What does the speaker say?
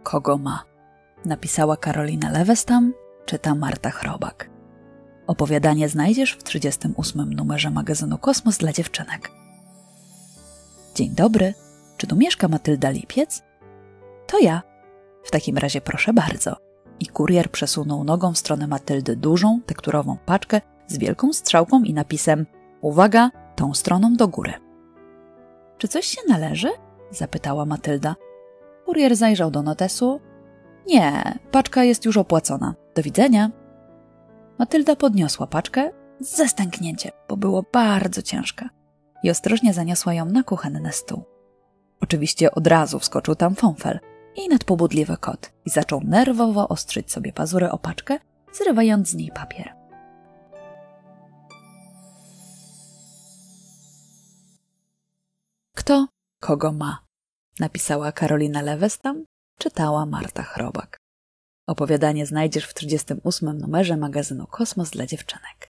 kogo ma? Napisała Karolina Lewestam, czyta Marta Chrobak. Opowiadanie znajdziesz w 38. numerze magazynu Kosmos dla dziewczynek. Dzień dobry, czy tu mieszka Matylda Lipiec? To ja. W takim razie proszę bardzo. I kurier przesunął nogą w stronę Matyldy dużą, tekturową paczkę z wielką strzałką i napisem: uwaga, tą stroną do góry. Czy coś się należy? Zapytała Matylda. Kurier zajrzał do notesu. Nie, paczka jest już opłacona. Do widzenia. Matylda podniosła paczkę ze stęknięciem, bo było bardzo ciężka, i ostrożnie zaniosła ją na kuchenny stół. Oczywiście od razu wskoczył tam Fąfel, jej nadpobudliwy kot, i zaczął nerwowo ostrzyć sobie pazury o paczkę, zrywając z niej papier. Kto kogo ma? Napisała Karolina Lewestam, czytała Marta Chrobak. Opowiadanie znajdziesz w 38. numerze magazynu Kosmos dla dziewczynek.